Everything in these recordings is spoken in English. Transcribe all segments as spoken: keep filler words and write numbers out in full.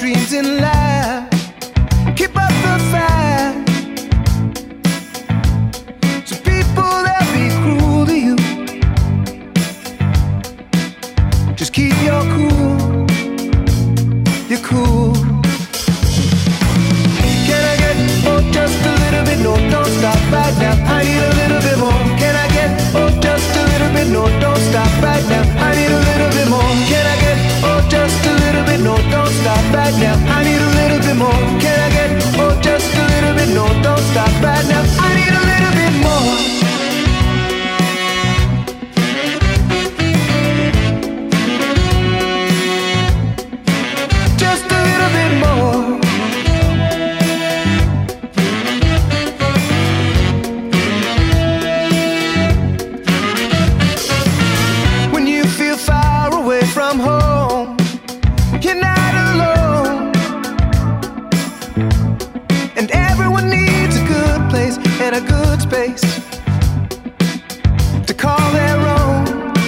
dreams and laugh. Keep up the fight. Some people that be cruel to you. Just keep your cool. You're cool. Can I get oh just a little bit? No, don't stop right now. I need a little bit more. Can I get oh just a little bit? No, don't stop right now. I need a little bit more. Can I get oh just a little bit? No, don't stop right now. I need a little bit more. Can I get oh just a little bit? No, don't stop right now. I need a little bit more. Just a little bit more. When you feel far away from home, you're not alone. And everyone needs a good place and a good space to call their own.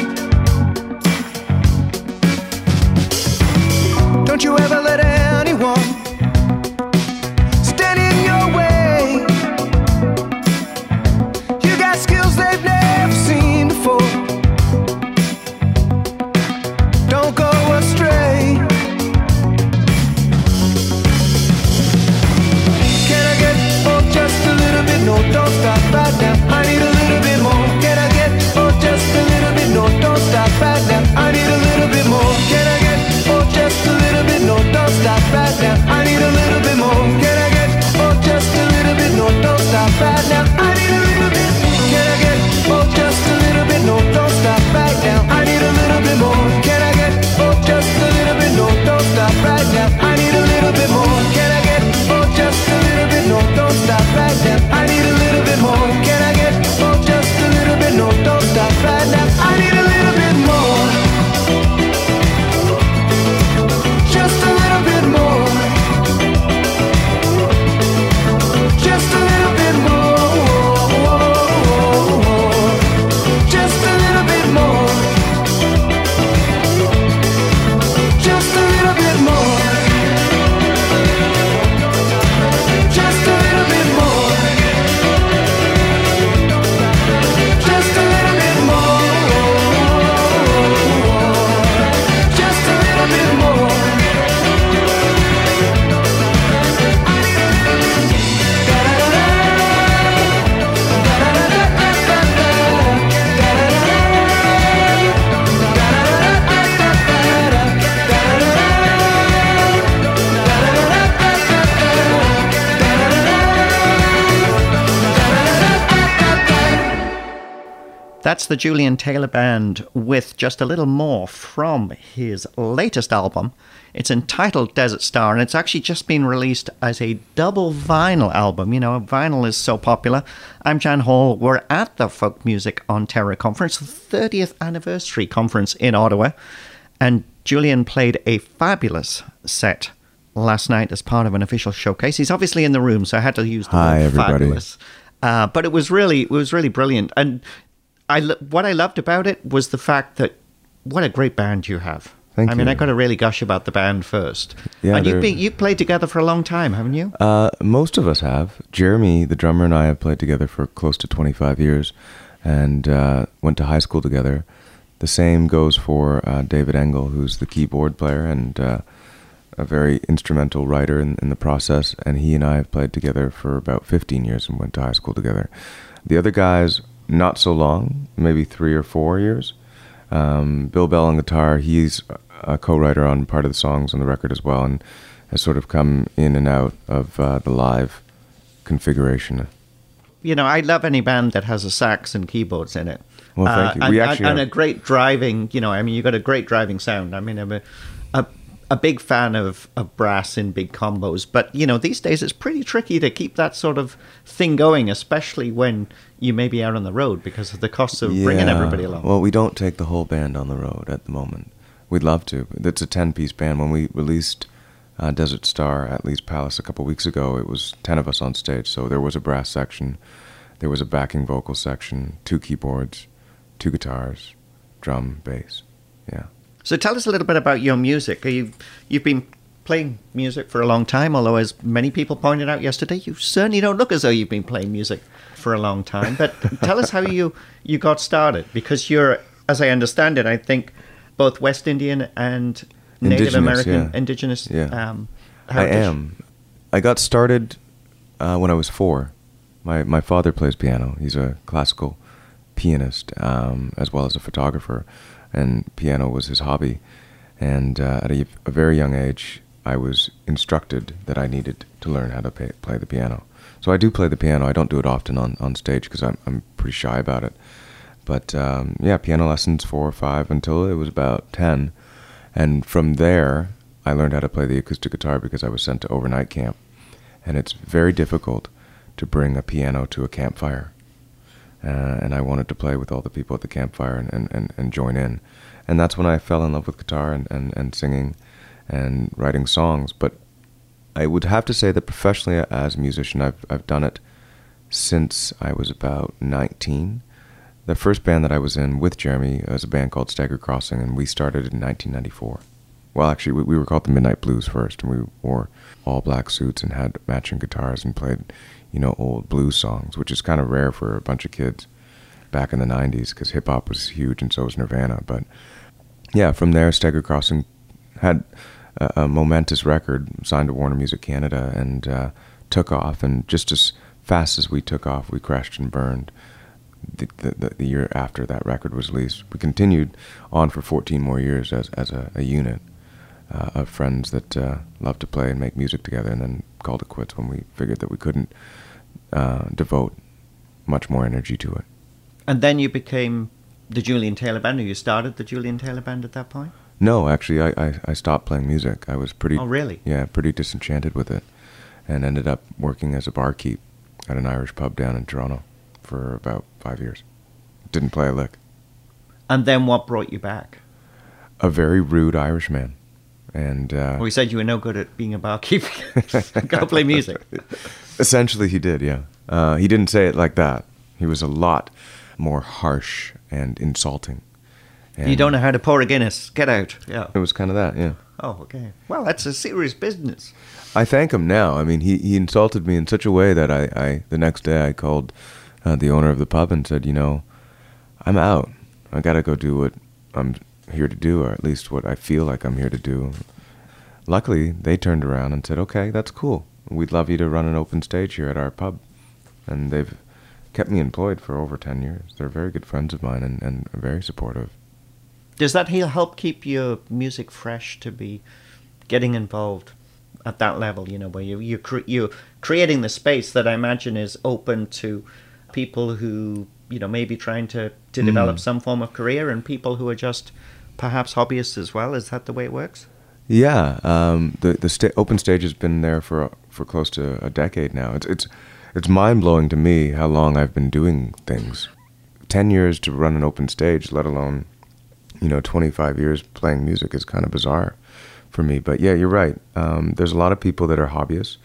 Don't you ever let anyone stand in your way. You got skills they've never seen before. Don't go astray. Can I get oh just a little bit? No, don't stop right now. I need a little bit more. Can I get oh just a little bit? No, don't stop right now. I need a little bit more. Can I get oh just a little bit? No, don't stop right now. I need a little bit more. Can I get oh just a little bit? No, don't stop right now. I need a little bit. Can I get oh just a little bit? No, don't stop right now. I need a little bit more. Can I get oh just a little bit? No, don't stop right now. I need a little bit more. Can I get oh just a little bit? No, don't stop right now. I need a little bit more. Can I get oh just a little bit? No, don't stop right now. I need a little bit more. Just a little bit more. Just a little bit more. Just a little bit more. Just a little bit more. Just a little bit more. Just a little bit more. Just a little bit more. That's the Julian Taylor Band with Just a Little More from his latest album. It's entitled Desert Star, and it's actually just been released as a double vinyl album. You know, vinyl is so popular. I'm Jan Hall. We're at the Folk Music Ontario Conference, the thirtieth anniversary conference in Ottawa, and Julian played a fabulous set last night as part of an official showcase. He's obviously in the room, so I had to use the Hi, word everybody. fabulous. Uh, but it was really, it was really brilliant. And I, what I loved about it was the fact that what a great band you have. Thank I mean, you. I got to really gush about the band first. Yeah, and you've they're- been you've played together for a long time, haven't you? Uh, most of us have. Jeremy, the drummer, and I have played together for close to twenty-five years and uh, went to high school together. The same goes for uh, David Engel, who's the keyboard player and uh, a very instrumental writer in, in the process. And he and I have played together for about fifteen years and went to high school together. The other guys, not so long, maybe three or four years. Um, Bill Bell on guitar, he's a co-writer on part of the songs on the record as well, and has sort of come in and out of uh, the live configuration. You know, I love any band that has a sax and keyboards in it. Well, thank Uh, you. And, We and- actually and have- a great driving, you know, I mean, you've got a great driving sound. I mean, I'm a, a, a big fan of, of brass in big combos. But, you know, these days it's pretty tricky to keep that sort of thing going, especially when you may be out on the road because of the costs of bringing everybody along. Well, we don't take the whole band on the road at the moment. We'd love to. It's a ten-piece band. When we released uh, Desert Star at Lee's Palace a couple weeks ago, it was ten of us on stage. So there was a brass section, there was a backing vocal section, two keyboards, two guitars, drum, bass. Yeah. So tell us a little bit about your music. You've, you've been playing music for a long time, although as many people pointed out yesterday, you certainly don't look as though you've been playing music for a long time. But tell us how you, you got started, because you're, as I understand it, I think both West Indian and Native Indigenous, American, yeah. indigenous Yeah. um, I heritage. am. I got started uh, when I was four. My my father plays piano. He's a classical pianist um, as well as a photographer, and piano was his hobby. And uh, at a, a very young age, I was instructed that I needed to learn how to pay, play the piano. So I do play the piano. I don't do it often on, on stage because I'm, I'm pretty shy about it. But um, yeah, piano lessons, four or five, until it was about ten. And from there, I learned how to play the acoustic guitar because I was sent to overnight camp. And it's very difficult to bring a piano to a campfire. Uh, and I wanted to play with all the people at the campfire and, and, and, and join in. And that's when I fell in love with guitar and, and, and singing and writing songs. But I would have to say that professionally as a musician, I've I've done it since I was about nineteen. The first band that I was in with Jeremy was a band called Stagger Crossing, and we started in nineteen ninety-four. Well, actually, we, we were called the Midnight Blues first, and we wore all black suits and had matching guitars and played, you know, old blues songs, which is kind of rare for a bunch of kids back in the nineties, because hip-hop was huge and so was Nirvana. But yeah, from there, Stagger Crossing had a, a momentous record, signed to Warner Music Canada, and uh, took off. And just as fast as we took off, we crashed and burned the, the, the year after that record was released. We continued on for fourteen more years as, as a, a unit uh, of friends that uh, loved to play and make music together, and then called it quits when we figured that we couldn't uh, devote much more energy to it. And then you became the Julian Taylor Band, or you started the Julian Taylor Band at that point? No, actually, I, I, I stopped playing music. I was pretty... Oh, really? Yeah, pretty disenchanted with it, and ended up working as a barkeep at an Irish pub down in Toronto for about five years. Didn't play a lick. And then what brought you back? A very rude Irishman. And uh, Well, he said you were no good at being a barkeep. Go play music. essentially, he did, yeah. Uh, he didn't say it like that. He was a lot more harsh and insulting. And You don't know how to pour a Guinness. Get out. Yeah. It was kind of that, yeah. Oh, okay. Well, that's a serious business. I thank him now. I mean, he, he insulted me in such a way that I, I the next day I called uh, the owner of the pub and said, you know, I'm out. I got to go do what I'm here to do, or at least what I feel like I'm here to do. Luckily, they turned around and said, okay, that's cool. We'd love you to run an open stage here at our pub. And they've kept me employed for over ten years. They're very good friends of mine and, and very supportive. Does that help keep your music fresh, to be getting involved at that level, you know, where you, you cre- you're creating the space that I imagine is open to people who, you know, may be trying to, to Mm. develop some form of career, and people who are just perhaps hobbyists as well? Is that the way it works? Yeah, um, the the sta- open stage has been there for for close to a decade now. It's it's it's mind blowing to me how long I've been doing things. Ten years to run an open stage, let alone, you know, twenty-five years playing music, is kind of bizarre for me. But yeah, you're right. Um, there's a lot of people that are hobbyists,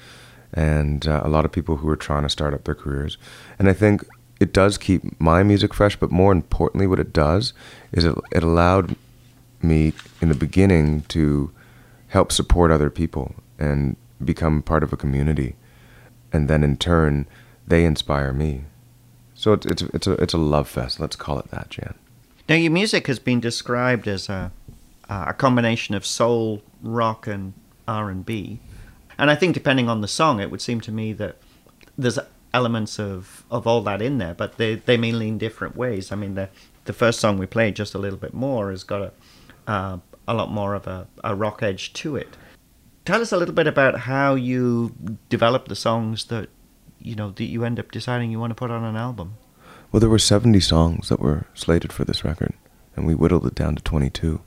and uh, a lot of people who are trying to start up their careers. And I think it does keep my music fresh, but more importantly, what it does is it, it allowed me in the beginning to help support other people and become part of a community, and then in turn they inspire me. So it's it's it's a it's a love fest. Let's call it that, Jan. Now, your music has been described as a a combination of soul, rock, and R and B, and I think depending on the song, it would seem to me that there's elements of, of all that in there, but they they may lean different ways. I mean, the the first song we played, Just a Little Bit More, has got a uh, a lot more of a, a rock edge to it. Tell us a little bit about how you develop the songs that, you know, that you end up deciding you want to put on an album. Well, there were seventy songs that were slated for this record, and we whittled it down to twenty-two.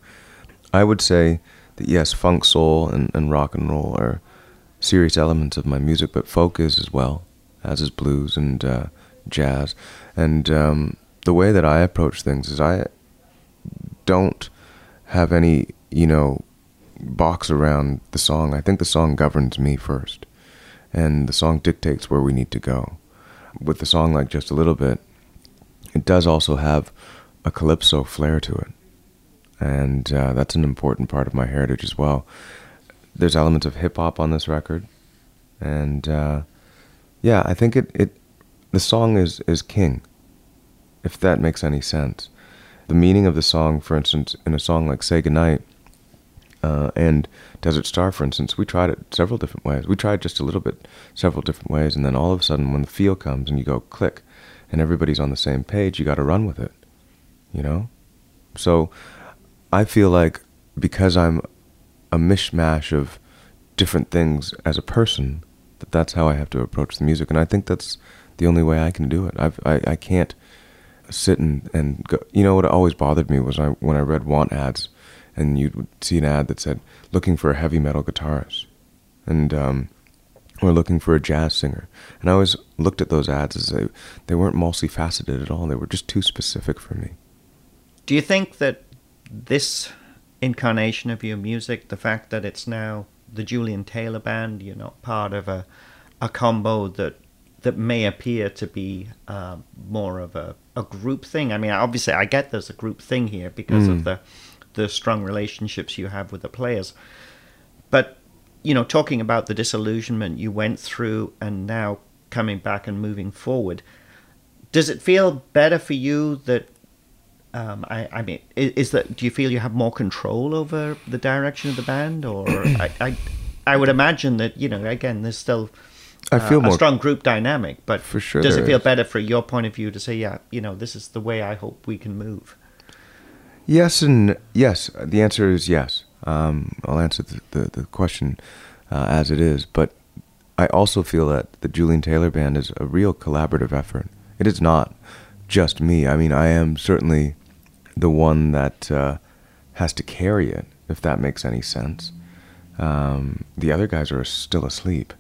I would say that yes, funk, soul, and, and rock and roll are serious elements of my music, but folk is as well, as is blues and uh, jazz. And um, the way that I approach things is I don't have any, you know, box around the song. I think the song governs me first, and the song dictates where we need to go. With a song like Just a Little Bit, it does also have a calypso flair to it, and uh, that's an important part of my heritage as well. there's elements of hip hop on this record, and uh, yeah, I think it, it the song is is king, if that makes any sense. The meaning of the song, for instance, in a song like Say Goodnight uh, and Desert Star, for instance, we tried it several different ways. We tried just a little bit, several different ways, and then all of a sudden when the feel comes and you go click and everybody's on the same page, you got to run with it, you know? So I feel like because I'm a mishmash of different things as a person, that that's how I have to approach the music, and I think that's the only way I can do it. I've, I I can't sit and, and go. You know what always bothered me was I, when I read want ads, and you would see an ad that said, looking for a heavy metal guitarist, and um, or looking for a jazz singer. And I always looked at those ads as they, they weren't multifaceted at all. They were just too specific for me. Do you think that this incarnation of your music, the fact that it's now the Julian Taylor Band, you're not part of a, a combo that that may appear to be uh, more of a, a group thing? I mean, obviously, I get there's a group thing here because mm. of the the strong relationships you have with the players. But, you know, talking about the disillusionment you went through and now coming back and moving forward, does it feel better for you that, um, I, I mean, is, is that, do you feel you have more control over the direction of the band? Or I, I, I would imagine that, you know, again, there's still I feel uh, more, a strong group dynamic, but for sure does it feel is. better for your point of view to say, yeah, you know, this is the way I hope we can move? Yes and yes. The answer is yes. Um, I'll answer the, the, the question uh, as it is, but I also feel that the Julian Taylor Band is a real collaborative effort. It is not just me. I mean, I am certainly the one that uh, has to carry it, if that makes any sense. Um, the other guys are still asleep.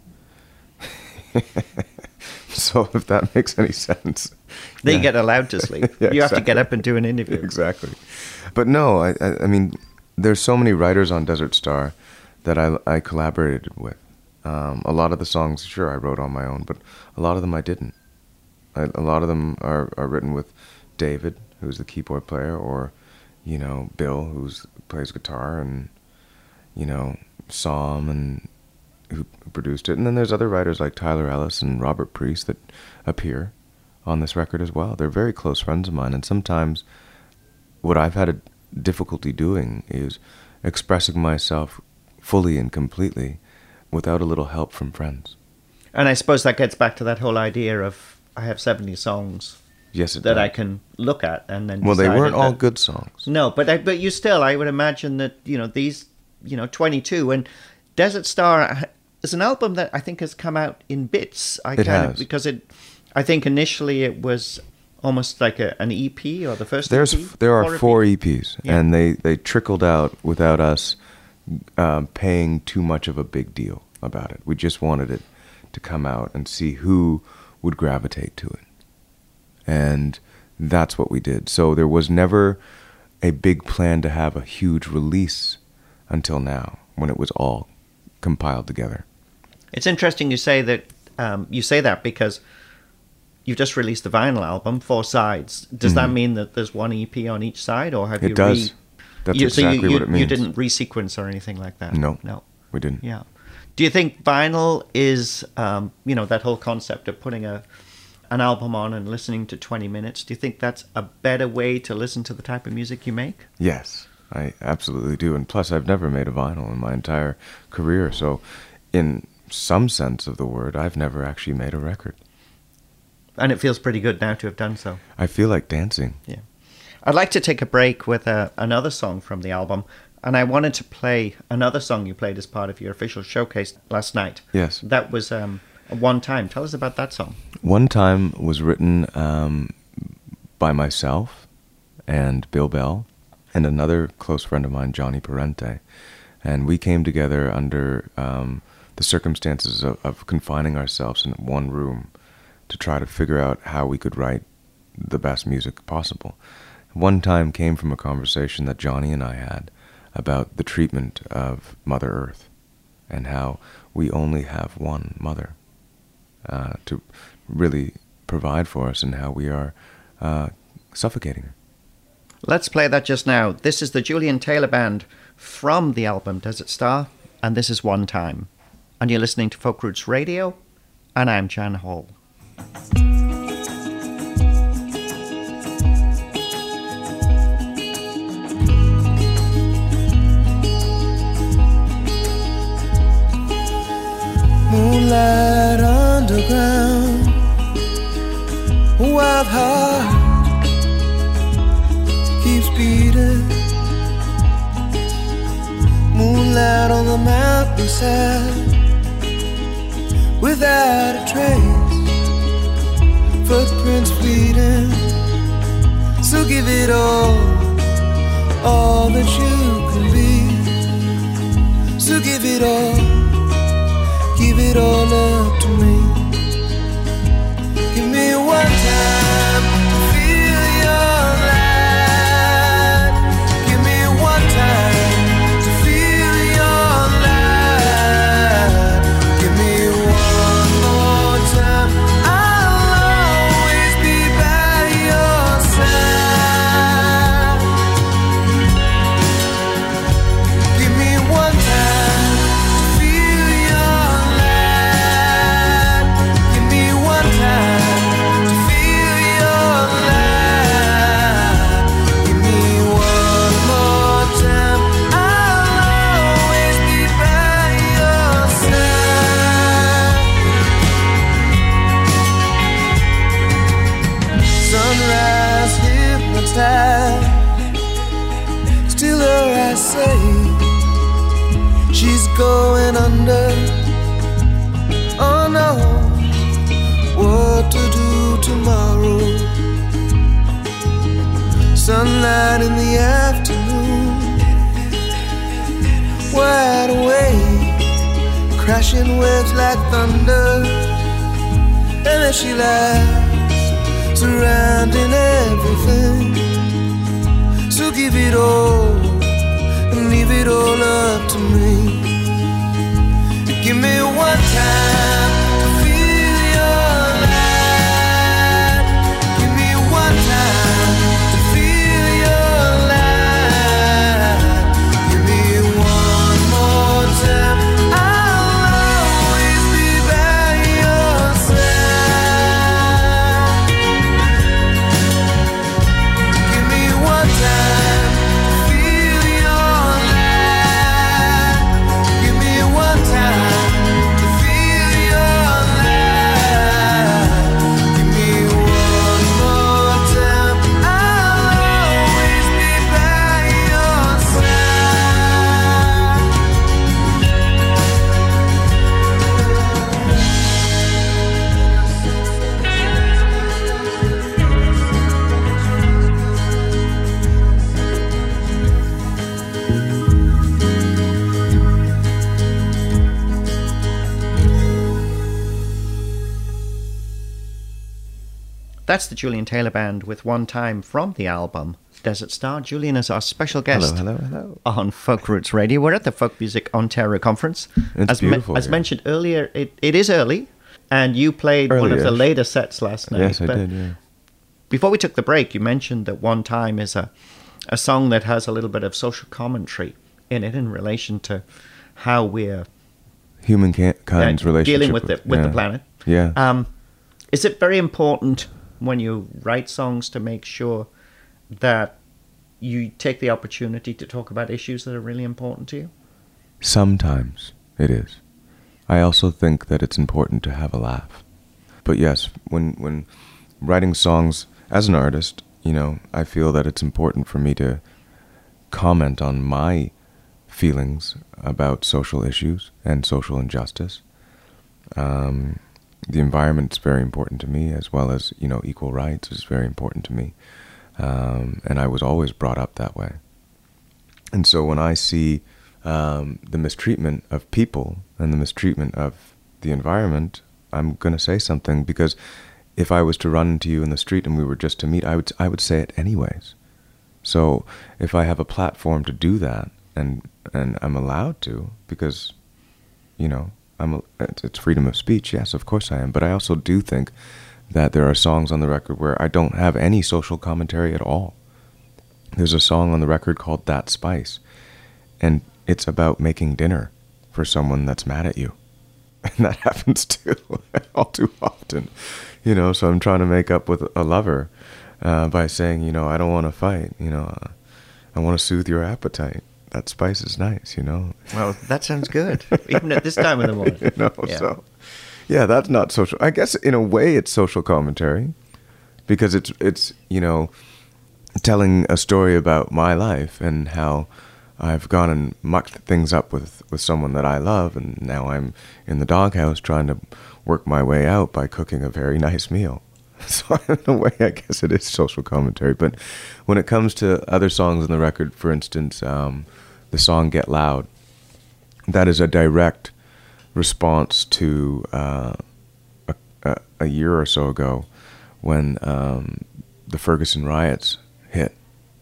So if that makes any sense. They yeah. get allowed to sleep. Yeah, you have exactly. to get up and do an interview. Exactly. But no, I, I, I mean, there's so many writers on Desert Star that I, I collaborated with. Um, a lot of the songs, sure, I wrote on my own, but a lot of them I didn't. I, a lot of them are, are written with David, who's the keyboard player, or, you know, Bill, who plays guitar, and, you know, Sam, and who produced it. And then there's other writers like Tyler Ellis and Robert Priest that appear on this record as well. They're very close friends of mine, and sometimes what I've had a difficulty doing is expressing myself fully and completely without a little help from friends. And I suppose that gets back to that whole idea of I have seventy songs Yes, it that does. I can look at and then Well, they decide weren't all that- good songs. No, but I, but you still, I would imagine that, you know, these, you know, twenty-two, and Desert Star is an album that I think has come out in bits. I It kind has. Of, because it, I think initially it was almost like a, an E P or the first There's E P. there are four four E E Ps, Yeah. and they, they trickled out without us um, paying too much of a big deal about it. We just wanted it to come out and see who would gravitate to it. And that's what we did. So there was never a big plan to have a huge release until now, when it was all compiled together. It's interesting you say that. Um, you say that because you've just released the vinyl album, four sides. Does that Mhm. mean that there's one E P on each side, or have It you? does. Re- That's you, exactly so you, you, what it means. You didn't resequence or anything like that. No. no, We didn't. yeah. Do you think vinyl is, um, you know, that whole concept of putting a an album on and listening to twenty minutes? Do you think that's a better way to listen to the type of music you make? Yes, I absolutely do. And plus, I've never made a vinyl in my entire career. So in some sense of the word, I've never actually made a record. And it feels pretty good now to have done so. I feel like dancing. Yeah. I'd like to take a break with uh, another song from the album. And I wanted to play another song you played as part of your official showcase last night. Yes. That was um, One Time. Tell us about that song. One Time was written um, by myself and Bill Bell and another close friend of mine, Johnny Parente. And we came together under um, the circumstances of, of confining ourselves in one room to try to figure out how we could write the best music possible. One Time came from a conversation that Johnny and I had about the treatment of Mother Earth and how we only have one mother uh, to really provide for us, and how we are uh, suffocating her. Let's play that just now. This is the Julian Taylor Band from the album Desert Star. and this is One Time. And you're listening to Folk Roots Radio, and I'm Jan Hall. Moonlight underground, wild heart keeps beating. Moonlight on the mountainside, without a trace, footprints fleeting. So give it all, all that you can be. So give it all, give it all up to me. Give me one time to feel your light. Give me one time to feel your light. Give me one more time. I'll always be by your side. Give me one time to feel your light. Give me one time to feel your light. Give me one more time. I'll always be by your side. Sunrise hypnotized, still her I say she's going under. Oh no, what to do tomorrow? Sunlight in the afternoon, wide awake, crashing waves like thunder. And then she lies, surrounding everything. So give it all, and leave it all up to me. Give me one time to feel your light. Give me one time to feel your light. Give me one more time. I'll always be by your side. Give me one time to feel your light. Give me one time to feel your light. Give me one more time. I'll always be by your side. That's the Julian Taylor Band with One Time from the album Desert Star. Julian is our special guest Hello, hello, hello. on Folk Roots Radio. We're at the Folk Music Ontario Conference. It's as beautiful as here. mentioned earlier, it, it is early, and you played one of the Early-ish. later sets last night. Yes, I but did, yeah. Before we took the break, you mentioned that One Time is a, a song that has a little bit of social commentary in it in relation to how we're Humankind's uh, relationship dealing with the, with yeah. the planet. Yeah. Um, is it very important when you write songs to make sure that you take the opportunity to talk about issues that are really important to you? Sometimes it is. I also think that it's important to have a laugh. But yes, when when writing songs as an artist, you know, I feel that it's important for me to comment on my feelings about social issues and social injustice. Um, the environment's very important to me, as well as, you know, equal rights is very important to me. Um, and I was always brought up that way. And so when I see um, the mistreatment of people and the mistreatment of the environment, I'm going to say something, because if I was to run into you in the street and we were just to meet, I would I would say it anyways. So if I have a platform to do that, and and I'm allowed to, because, you know, I'm a, it's freedom of speech, yes, of course I am. But I also do think that there are songs on the record where I don't have any social commentary at all. There's a song on the record called That Spice, and it's about making dinner. for someone that's mad at you. And that happens too, all too often. You know, so I'm trying to make up with a lover uh, by saying, you know, I don't want to fight. You know, uh, I want to soothe your appetite. That spice is nice, you know. Well, that sounds good, even at this time of the morning. You know, Yeah. so, yeah, that's not social. I guess in a way it's social commentary because it's, it's you know, telling a story about my life and how I've gone and mucked things up with, with someone that I love, and now I'm in the doghouse trying to work my way out by cooking a very nice meal. So in a way, I guess it is social commentary. But when it comes to other songs on the record, for instance, um, the song Get Loud, that is a direct response to uh, a, a, a year or so ago when um, the Ferguson riots hit.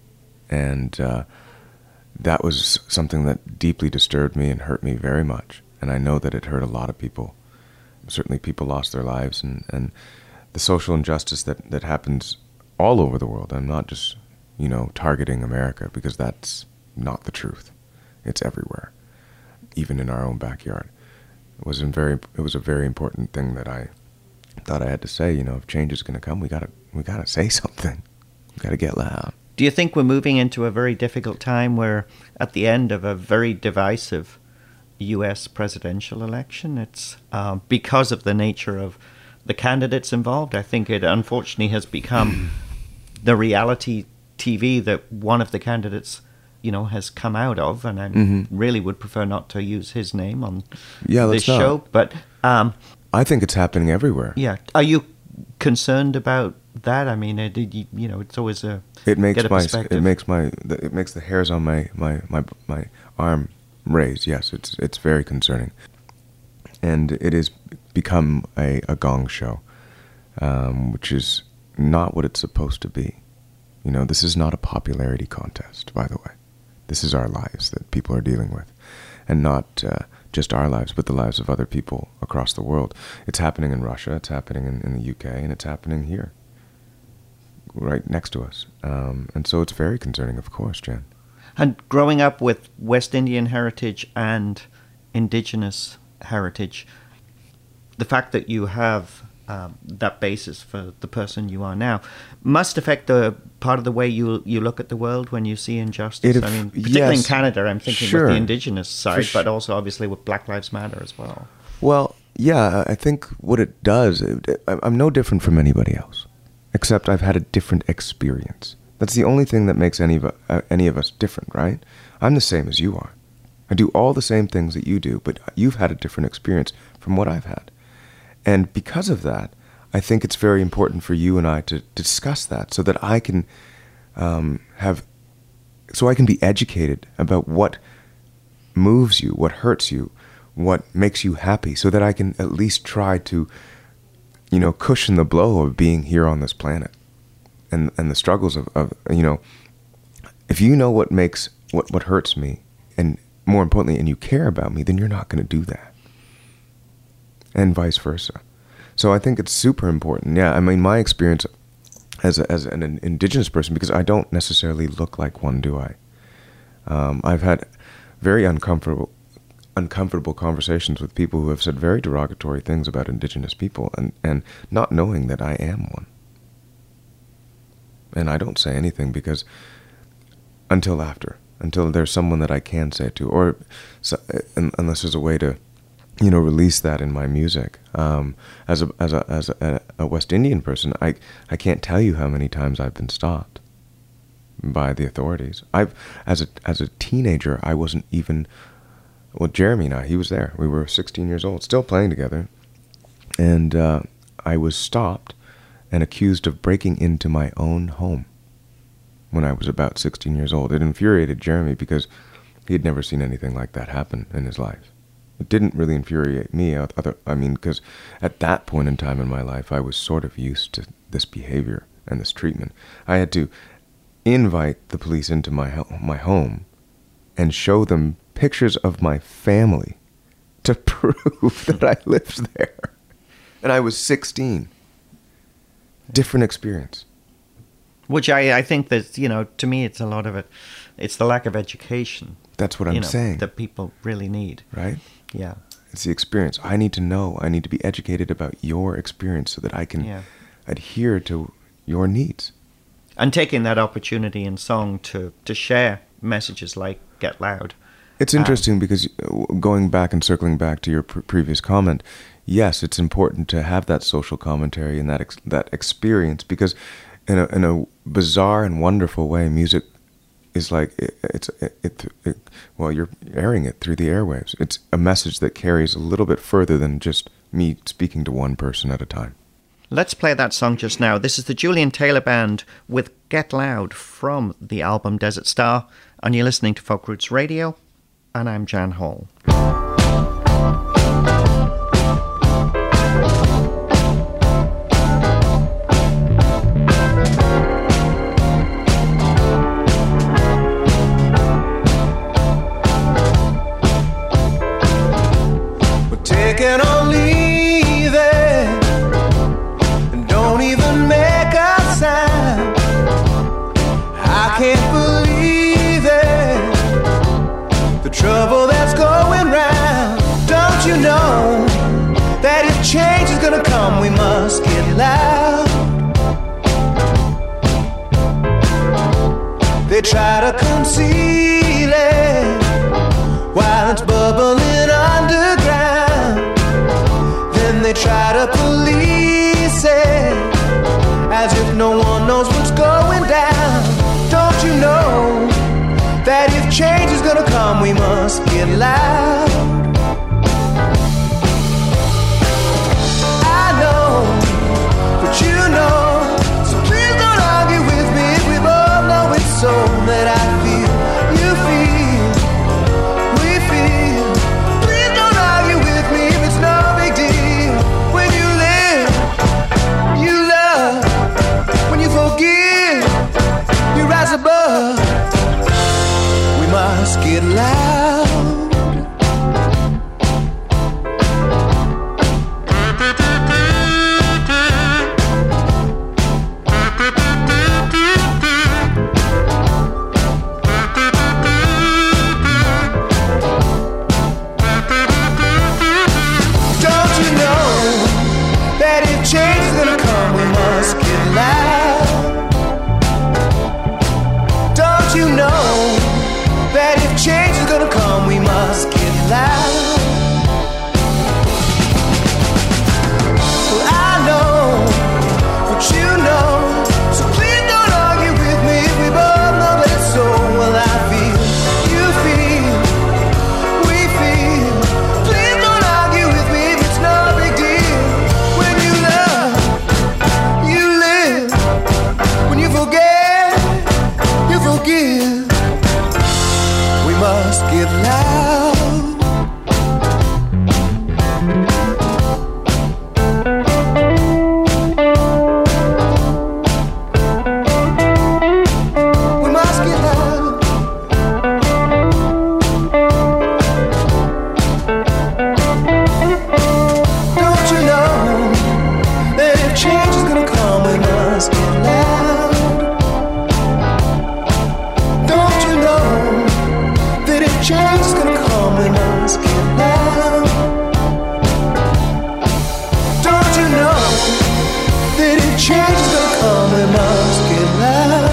And uh, that was something that deeply disturbed me and hurt me very much. And I know that it hurt a lot of people. Certainly people lost their lives, and, and the social injustice that, that happens all over the world. I'm not just, you know, targeting America, because that's not the truth. It's everywhere, even in our own backyard. It was, in very, it was a very important thing that I thought I had to say. You know, if change is going to come, we gotta we gotta say something. We gotta get loud. Do you think we're moving into a very difficult time where at the end of a very divisive U S presidential election, it's uh, because of the nature of the candidates involved? I think it unfortunately has become the reality T V that one of the candidates, you know, has come out of, and I Mm-hmm. really would prefer not to use his name on Yeah, this let's not. show. But um, I think it's happening everywhere. yeah, are you concerned about that? I mean, it, you, you know, it's always a It makes get a my perspective. it makes my the- it makes the hairs on my, my, my, my arm raise. Yes, it's it's very concerning, and it has become a, a gong show, um, which is not what it's supposed to be. You know, this is not a popularity contest, by the way. This is our lives that people are dealing with, and not uh, just our lives, but the lives of other people across the world. It's happening in Russia, it's happening in, in the U K, and it's happening here, right next to us. Um, and so it's very concerning, of course, Jen. And growing up with West Indian heritage and Indigenous heritage, the fact that you have um, that basis for the person you are now must affect the part of the way you you look at the world when you see injustice. It I aff- mean, particularly in yes. Canada, I'm thinking Sure. with the Indigenous side, For but su- also obviously with Black Lives Matter as well. Well, yeah, I think what it does, it, it, I'm no different from anybody else, except I've had a different experience. That's the only thing that makes any of, uh, any of us different, right? I'm the same as you are. I do all the same things that you do, but you've had a different experience from what I've had. And because of that, I think it's very important for you and I to, to discuss that so that I can um, have, so I can be educated about what moves you, what hurts you, what makes you happy, so that I can at least try to, you know, cushion the blow of being here on this planet and and the struggles of, of you know, if you know what makes, what, what hurts me, and more importantly, and you care about me, then you're not going to do that. And vice versa. So I think it's super important. Yeah, I mean, my experience as a, as an Indigenous person, because I don't necessarily look like one, do I? Um, I've had very uncomfortable uncomfortable conversations with people who have said very derogatory things about Indigenous people, and, and not knowing that I am one. And I don't say anything because until after, until there's someone that I can say it to, or so, unless there's a way to, you know, release that in my music. Um, as a as a as a, a West Indian person, I I can't tell you how many times I've been stopped by the authorities. I've as a as a teenager, I wasn't even. Well, Jeremy and I, he was there. We were sixteen years old, still playing together, and uh, I was stopped and accused of breaking into my own home when I was about sixteen years old. It infuriated Jeremy because he had never seen anything like that happen in his life. It didn't really infuriate me. Other, I mean, because at that point in time in my life, I was sort of used to this behavior and this treatment. I had to invite the police into my ho- my home and show them pictures of my family to prove that I lived there. And I was sixteen. Different experience. Which I, I think that, you know, to me, it's a lot of it. It's the lack of education. That's what you I'm know, saying. that people really need. Right? Yeah. It's the experience. I need to know. I need to be educated about your experience so that I can Yeah. adhere to your needs. And taking that opportunity in song to, to share messages like Get Loud. It's interesting um, because going back and circling back to your pr- previous comment, yes, it's important to have that social commentary and that ex- that experience, because in a in a bizarre and wonderful way, music is like it, it's it, it, it well, you're airing it through the airwaves. It's a message that carries a little bit further than just me speaking to one person at a time. Let's play that song just now. This is the Julian Taylor Band with Get Loud from the album Desert Star, and you're listening to Folk Roots Radio, and I'm Jan Hall. We're taking or leaving, and don't even make a sound. I can't believe it, the trouble that's going round. Don't you know that if change is gonna come, we must get loud? They try to conceal it while it's bubbling underground. Then they try to police it as if no one knows what's going down. Don't you know that if change is gonna come, we must get loud? I know, but you know, so please don't argue with me if we both know it's so that I feel, you feel, we feel. Please don't argue with me if it's no big deal. When you live, you love. When you forgive, you rise above. We must get loud. Don't you know that if change is gonna come, we must get loud? Don't you know that if change is gonna come, we must get loud? Well, I know, but you know, so please don't argue with me if we both know that it's so. Well, I feel, you feel, we feel. Please don't argue with me if it's no big deal. When you love, you live. When you forget, you forgive. We must get loud. We must get loud. Don't you know that if change is gonna come, we must get loud? Don't you know that if change is gonna come, we must get loud? Don't you know that if change is gonna come, we must get loud?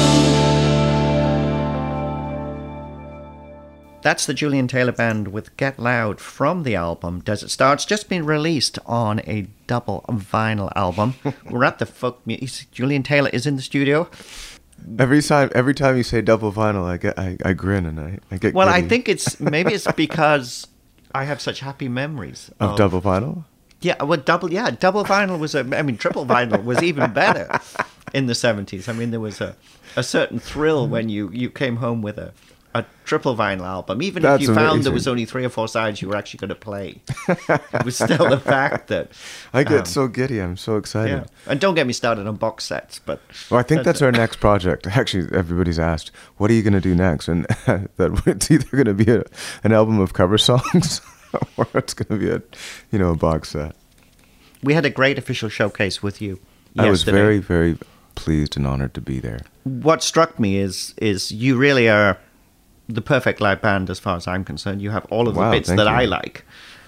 That's the Julian Taylor Band with Get Loud from the album Desert Star. It's just been released on a double vinyl album. We're at the folk music. Julian Taylor is in the studio. Every time, every time you say double vinyl, I get, I, I grin and I, I get. Well, I giddy. think it's maybe it's because I have such happy memories of double vinyl. Yeah, well, double yeah, double vinyl was a. I mean, triple vinyl was even better in the seventies. I mean, there was a, a certain thrill when you, you came home with a, a triple vinyl album, even That's if you found amazing. there was only three or four sides you were actually going to play. It was still the fact that I get um, so giddy. I'm so excited. yeah. And don't get me started on box sets, but Well, I think that's our next project. Actually, everybody's asked, "What are you going to do next?" And that it's either going to be a, an album of cover songs, or it's going to be a, you know, a box set. we had a great official showcase with you. I was yesterday. very, very pleased and honored to be there. What struck me is is you really are the perfect live band as far as I'm concerned. You have all of the Wow, bits thank that you. I like.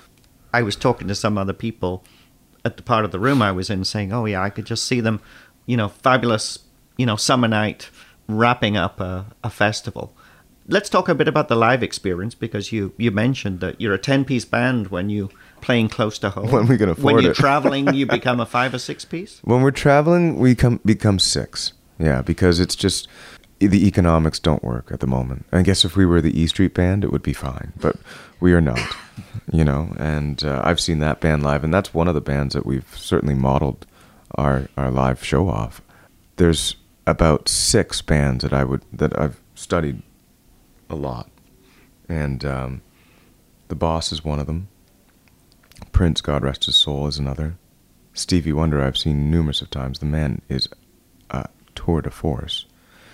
I was talking to some other people at the part of the room I was in saying, oh yeah, I could just see them, you know, fabulous, you know, summer night wrapping up a, a festival. Let's talk a bit about the live experience, because you, you mentioned that you're a ten-piece band when you playing close to home. When we can afford When you're it. traveling, you become a five or six-piece? When we're traveling, we come become six. Yeah, because it's just the economics don't work at the moment. I guess if we were the E Street Band, it would be fine, but we are not. You know, and uh, I've seen that band live, and that's one of the bands that we've certainly modeled our our live show off. There's about six bands that I would that I've studied a lot, and um, The Boss is one of them. Prince, God rest his soul, is another. Stevie Wonder I've seen numerous of times. The man is a tour de force.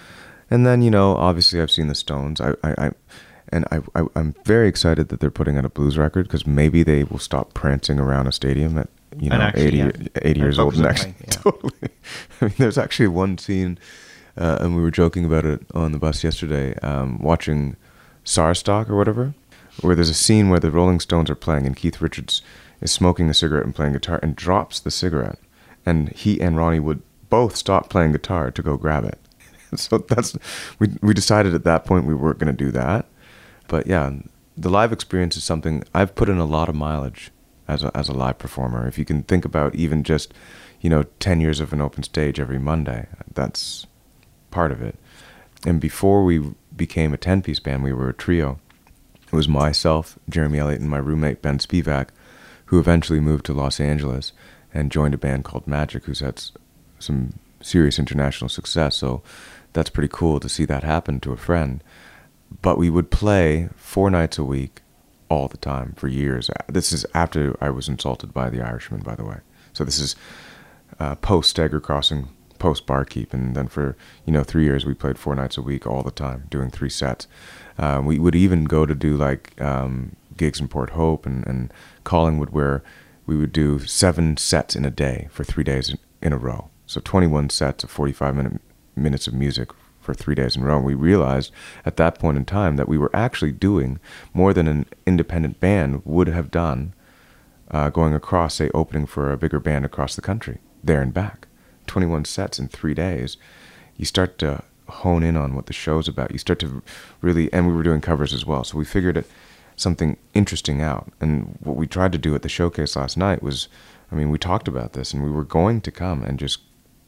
And then, you know, obviously I've seen the Stones. I, I, I and I, I, I'm very excited that they're putting out a blues record, because maybe they will stop prancing around a stadium at, you know, And actually, eighty, yeah. eighty years And old and focus on actually, playing, yeah. totally. I mean, there's actually one scene, uh, and we were joking about it on the bus yesterday, um, watching Sarstock or whatever, where there's a scene where the Rolling Stones are playing and Keith Richards is smoking a cigarette and playing guitar and drops the cigarette, and he and Ronnie Wood both stop playing guitar to go grab it. So that's we we decided at that point we weren't going to do that. But yeah, the live experience is something I've put in a lot of mileage as a, as a live performer. If you can think about even just, you know, ten years of an open stage every Monday, that's part of it. And before we became a ten-piece band, we were a trio. It was myself, Jeremy Elliott, and my roommate Ben Spivak, who eventually moved to Los Angeles and joined a band called Magic, who's had s- some serious international success. So that's pretty cool to see that happen to a friend. But we would play four nights a week all the time for years. This is after I was insulted by the Irishman, by the way. So this is uh, post Stagger Crossing, post Barkeep, and then for, you know, three years we played four nights a week all the time, doing three sets. Uh, we would even go to do like um, gigs in Port Hope and, and Collingwood, where we would do seven sets in a day for three days in, in a row. So twenty-one sets of forty-five minute, minutes of music for three days in a row. And we realized at that point in time that we were actually doing more than an independent band would have done, uh, going across, say, opening for a bigger band across the country, there and back. twenty-one sets in three days. You start to hone in on what the show's about. You start to really, and we were doing covers as well. So we figured it something interesting out. And what we tried to do at the showcase last night was, I mean, we talked about this, and we were going to come and just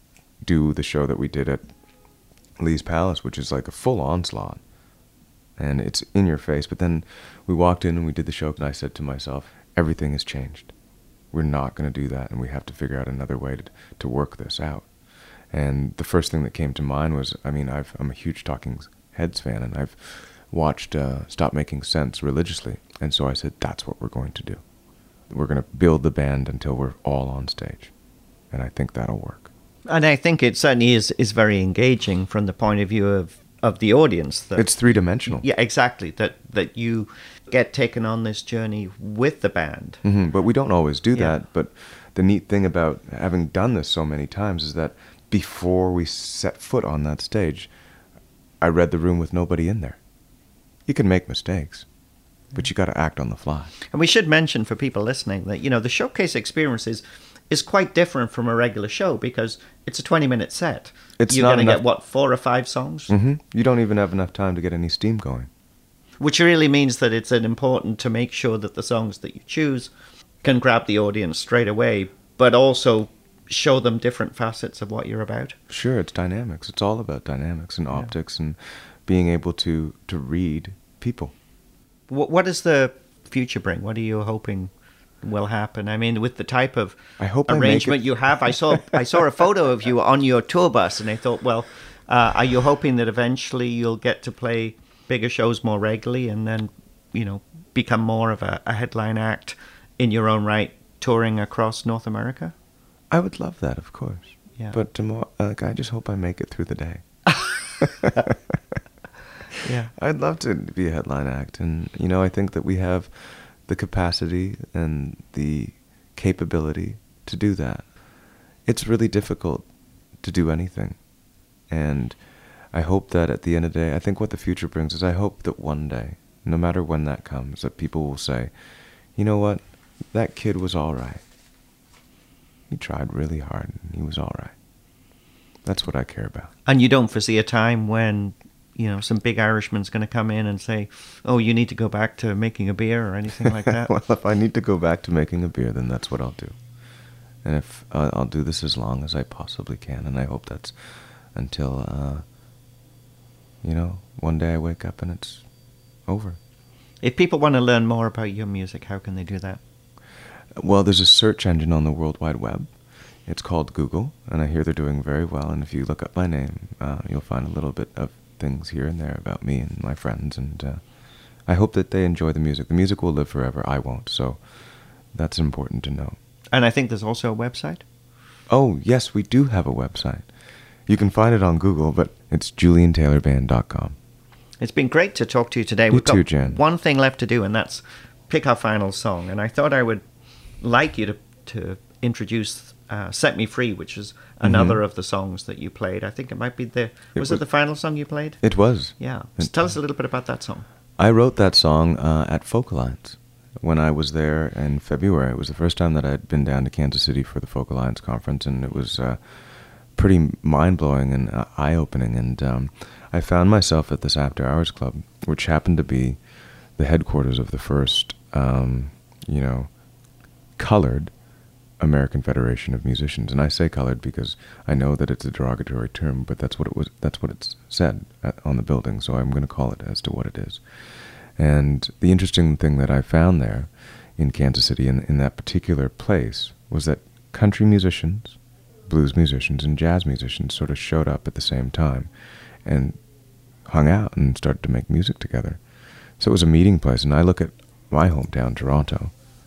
do the show that we did at Lee's Palace, which is like a full onslaught, and it's in your face. But then we walked in and we did the show, and I said to myself, everything has changed. We're not going to do that, and we have to figure out another way to to work this out. And the first thing that came to mind was, I mean, I've, I'm a huge Talking Heads fan, and I've watched uh, Stop Making Sense religiously, and so I said, that's what we're going to do. We're going to build the band until we're all on stage, and I think that'll work. And I think it certainly is, is very engaging from the point of view of, of the audience. That, It's three-dimensional. yeah, exactly. That that you get taken on this journey with the band. hmm But we don't always do Yeah. that. But the neat thing about having done this so many times is that before we set foot on that stage, I read the room with nobody in there. You can make mistakes, but you got to act on the fly. And we should mention for people listening that, you know, the showcase experience is, is quite different from a regular show, because it's a twenty-minute set. It's You're not going to get, enough- what, four or five songs? hmm You don't even have enough time to get any steam going. Which really means that it's an important to make sure that the songs that you choose can grab the audience straight away, but also show them different facets of what you're about. Sure, it's dynamics. It's all about dynamics and optics and being able to, to read people. What, what does the future bring? What are you hoping will happen? I mean, with the type of I hope I make arrangement it- you have, I saw I saw a photo of you on your tour bus, and I thought, well, uh, are you hoping that eventually you'll get to play bigger shows more regularly, and then, you know, become more of a, a headline act in your own right, touring across North America? I would love that, of course. Yeah. But tomorrow, like, I just hope I make it through the day. Yeah. I'd love to be a headline act, and you know, I think that we have the capacity and the capability to do that. It's really difficult to do anything, and I hope that at the end of the day, I think what the future brings is I hope that one day, no matter when that comes, that people will say, you know what, that kid was all right. He tried really hard and he was all right. That's what I care about. And you don't foresee a time when, you know, some big Irishman's going to come in and say, oh, you need to go back to making a beer or anything like that? Well, if I need to go back to making a beer, then that's what I'll do. And if uh, I'll do this as long as I possibly can, and I hope that's until, uh, you know, one day I wake up and it's over. If people want to learn more about your music, how can they do that? Well, there's a search engine on the World Wide Web. It's called Google, and I hear they're doing very well. And if you look up my name, uh, you'll find a little bit of things here and there about me and my friends. And uh, I hope that they enjoy the music. The music will live forever. I won't. So that's important to know. And I think there's also a website. Oh, yes, we do have a website. You can find it on Google, but it's julian taylor band dot com. It's been great to talk to you today. You We've too, got Jen. one thing left to do, and that's pick our final song. And I thought I would like you to to introduce uh, Set Me Free, which is another mm-hmm. of the songs that you played. I think it might be the... Was it, was, it the final song you played? It was. Yeah. So tell us a little bit about that song. I wrote that song uh, at Folk Alliance when I was there in February. It was the first time that I'd been down to Kansas City for the Folk Alliance conference, and it was uh, pretty mind-blowing and uh, eye-opening. And um, I found myself at this after-hours club, which happened to be the headquarters of the first, um, you know, colored American Federation of Musicians. And I say colored because I know that it's a derogatory term, but that's what it was. That's what it's said at, on the building. So I'm going to call it as to what it is. And the interesting thing that I found there in Kansas City, in, in that particular place, was that country musicians, blues musicians, and jazz musicians sort of showed up at the same time and hung out and started to make music together. So it was a meeting place. And I look at my hometown, Toronto,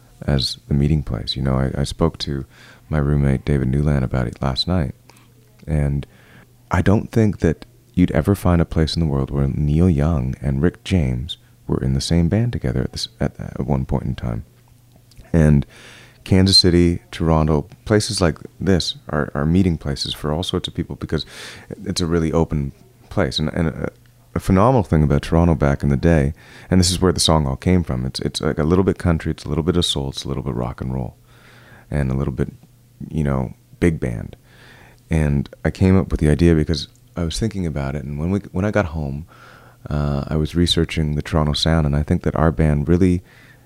as the meeting place. You know, I, I spoke to my roommate David Newland about it last night, and I don't think that you'd ever find a place in the world where Neil Young and Rick James were in the same band together at, this, at, at one point in time. And Kansas City, Toronto, places like this are, are meeting places for all sorts of people because it's a really open place. And, and a, a phenomenal thing about Toronto back in the day, and this is where the song all came from, it's it's like a little bit country, it's a little bit of soul, it's a little bit rock and roll, and a little bit, you know, big band. And I came up with the idea because I was thinking about it, and when we when I got home, uh, I was researching the Toronto sound, and I think that our band really,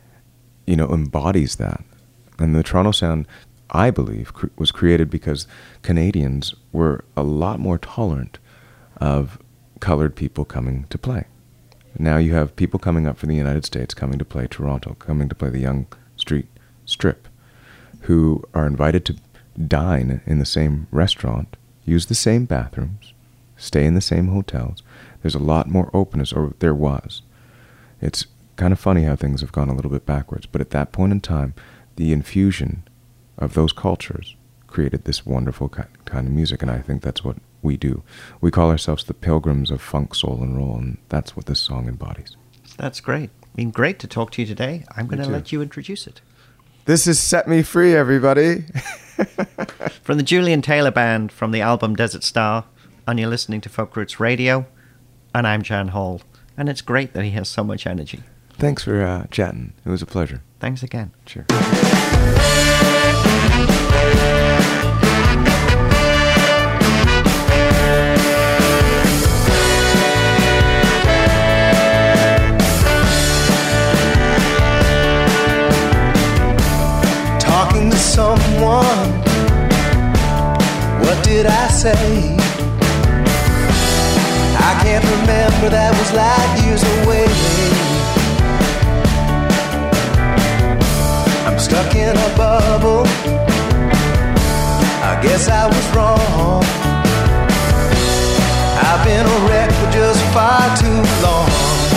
you know, embodies that. And the Toronto sound, I believe, cr- was created because Canadians were a lot more tolerant of colored people coming to play. Now you have people coming up from the United States coming to play Toronto, coming to play the Yonge Street Strip, who are invited to dine in the same restaurant, use the same bathrooms, stay in the same hotels. There's a lot more openness, or there was. It's kind of funny how things have gone a little bit backwards, but at that point in time, the infusion of those cultures created this wonderful kind of music, and I think that's what we do. We call ourselves the Pilgrims of Funk, Soul, and Roll, and that's what this song embodies. That's great. Been great to talk to you today. I'm going to too. let you introduce it. This is Set Me Free, everybody. From the Julian Taylor Band, from the album Desert Star, and you're listening to Folk Roots Radio, and I'm Jan Hall. And it's great that he has so much energy. Thanks for uh, chatting. It was a pleasure. Thanks again. Sure. Talking to someone, what did I say? I can't remember, that was light years away. I'm stuck in a bubble, I guess I was wrong. I've been a wreck for just far too long.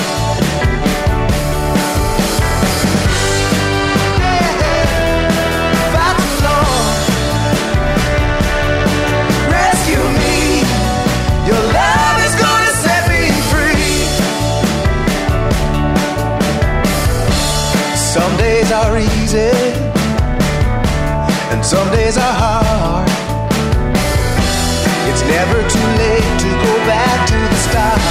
Some days are easy, and some days are hard. It's never too late to go back to the start.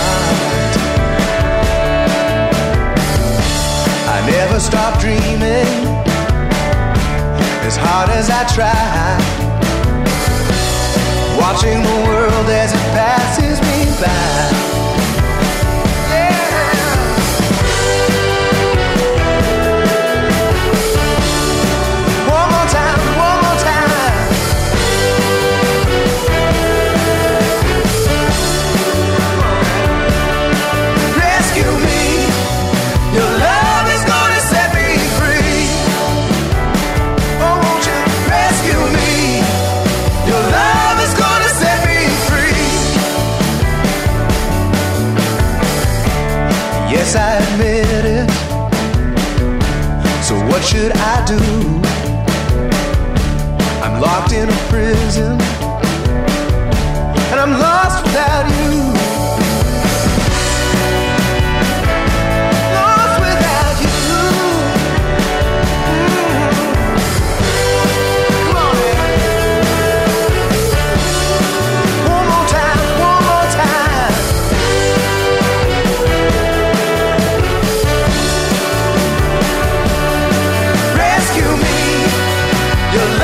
I never stop dreaming, as hard as I try, watching the world as it passes me by. Yes, I admit it. So what should I do? I'm locked in a prison, and I'm lost without you. Lost without you. Mm. Come on, man. One more time, one more time. Rescue me, your